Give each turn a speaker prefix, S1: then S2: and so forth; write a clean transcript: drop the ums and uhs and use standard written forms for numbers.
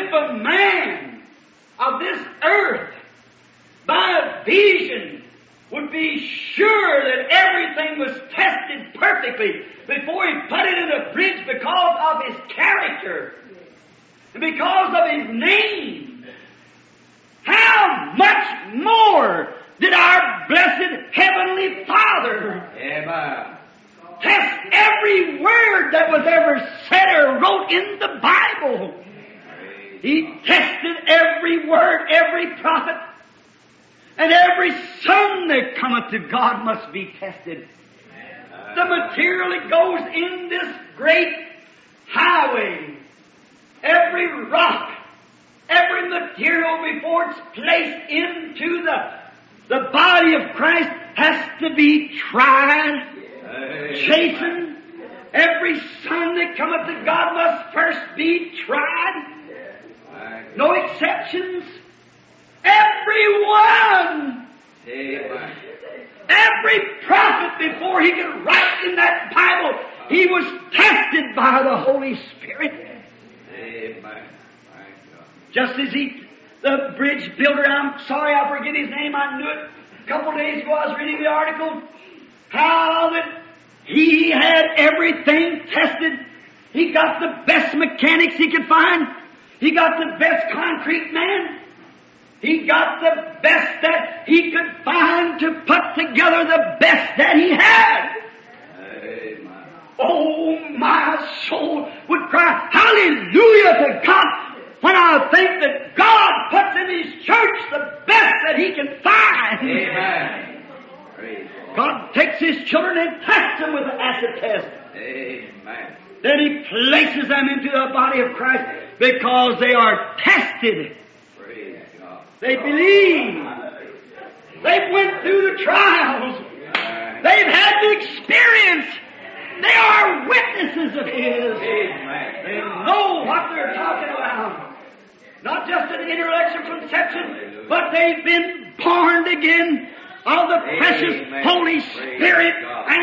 S1: if a man of this earth, by a vision, would be sure that everything was tested perfectly before he put it in a bridge because of his character and because of his name, how much more did our blessed Heavenly Father test every word that was ever said or wrote in the Bible? He tested every word, every prophet, and every son that cometh to God must be tested. The material that goes in this great highway, every rock, every material before it's placed into the body of Christ has to be tried, chastened. Every son that cometh to God must first be tried. No exceptions. Everyone. Every prophet before he could write in that Bible, he was tested by the Holy Spirit. Just as the bridge builder, I'm sorry I forget his name, I knew it a couple of days ago, I was reading the article, how that he had everything tested. He got the best mechanics he could find. He got the best concrete man. He got the best that he could find to put together the best that he had. Amen. Oh, my soul would cry, hallelujah to God, when I think that God puts in His church the best that He can find. Amen. God takes His children and tests them with an acid test. Amen. Then He places them into the body of Christ because they are tested. They believe. They've went through the trials. They've had the experience. They are witnesses of His. They know what they're talking about. Not just an intellectual conception, but they've been born again of the precious Holy Spirit,